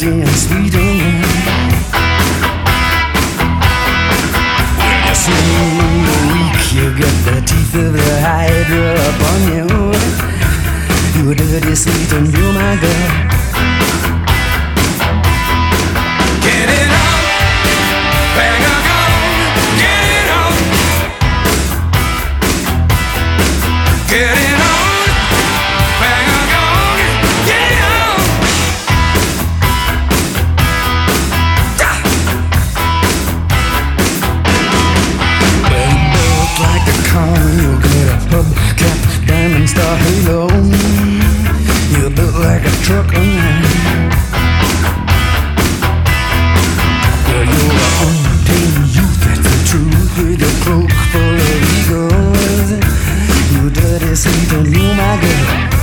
and sweet and when you're so weak, you got the teeth of the hydra upon you. You're dirty, sweet, and you're my girl. Get it on, bang a gong, get it on. Get it on, bang a gong, get it on. Well, you look like a con, you got a hubcap, diamond star halo. You built like a truck on well, you're an untamed youth, that's the truth. With a cloak full of egos, you dirty, sweet, and you my girl.